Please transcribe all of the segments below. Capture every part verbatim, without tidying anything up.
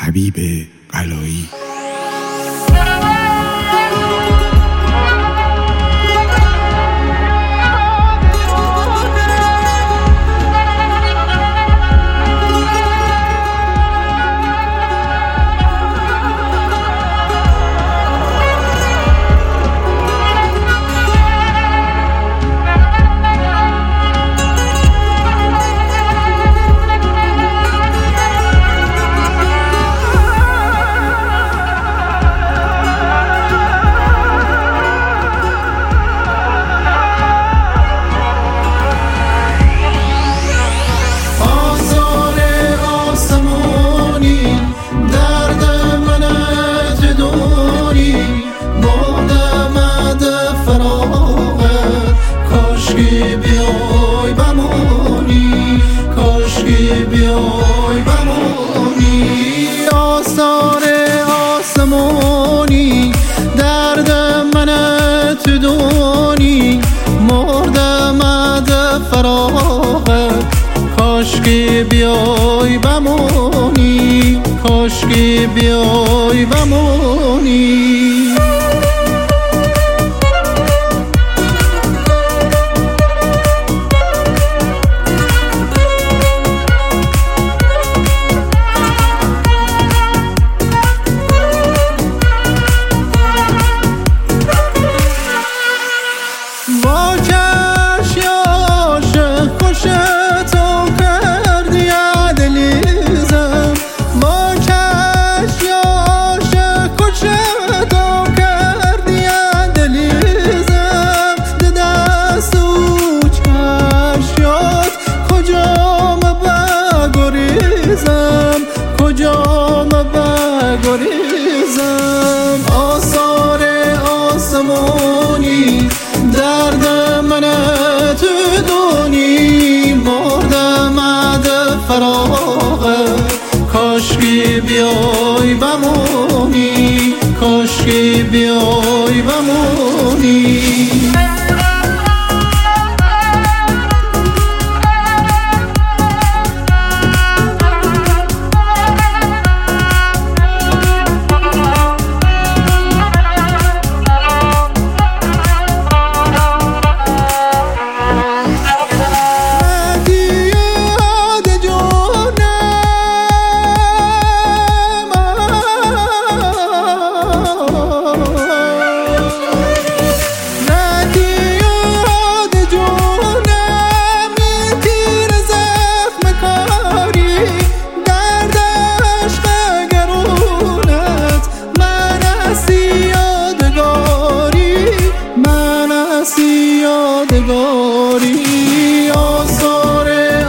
حبیب قلایی. بیای بمونی، کاشکی بیای بمونی. آثار آسمانی درد من تو دونی، مردم از فراغت کاشکی بیای بمونی، کاشکی بیای بمونی. کجام بگریزم آثار آسمانی درد من تو دونی، مردم از فراغت کاشکی بیای بمونی، کاشکی بیای بمونی. یادگاری آثار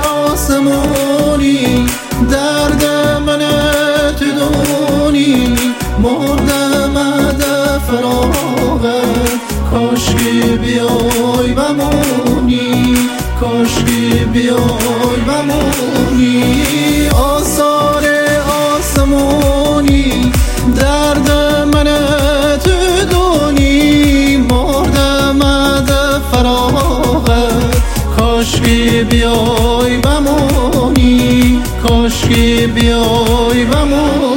آسمانی درد من تو دونی، مردم از فراغت کاشکی بیای بمونی، کاشکی بیای بمونی. آثار آسمانی درد من تو دونی، مردم از فراغت کاشکی بیای بمونی، کاشکی بیای بمونی.